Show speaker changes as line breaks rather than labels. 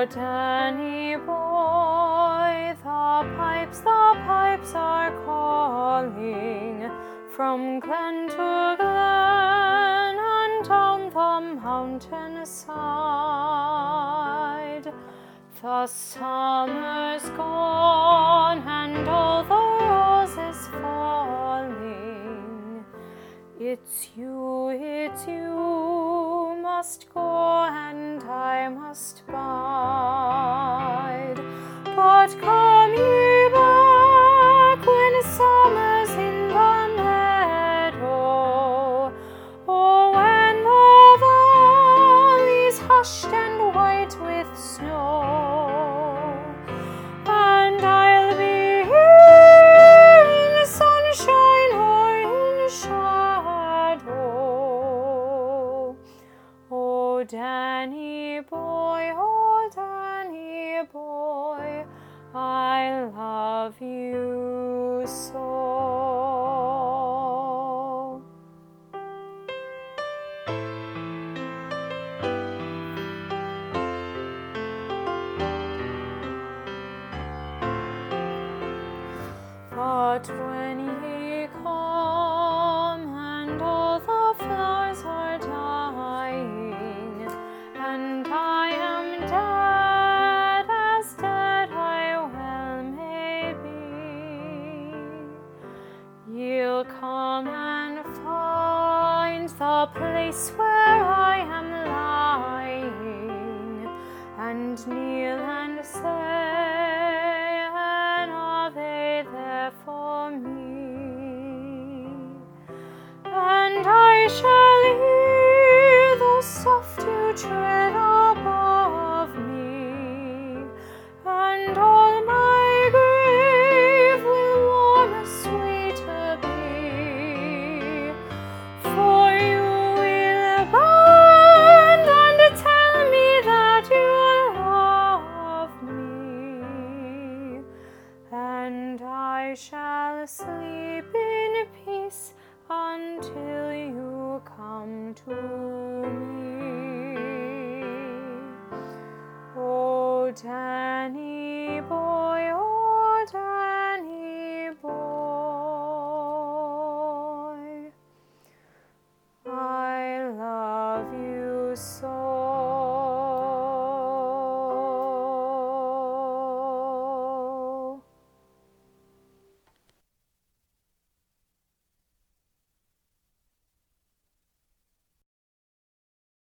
Danny boy, the pipes are calling from glen to glen and down the mountain side. The summer's gone and all the roses falling. It's you must go and I must bide. But come ye back when summer's in the meadow, oh, when the valley's hushed and white with snow, and I'll be here in the sunshine or in shadow. Oh, Danny boy, I love you so. But when ye come and all the flowers are dying, and I am dead, as dead I well may be, ye'll come and find the place where I am lying, and kneel and say an Ave there for me, and I shall hear the soft dew tread above me, and all my grave will warm and sweeter be, for you will bend and tell me that you love me, and I shall sleep in peace until you come to me. Oh, Danny boy, I love you so.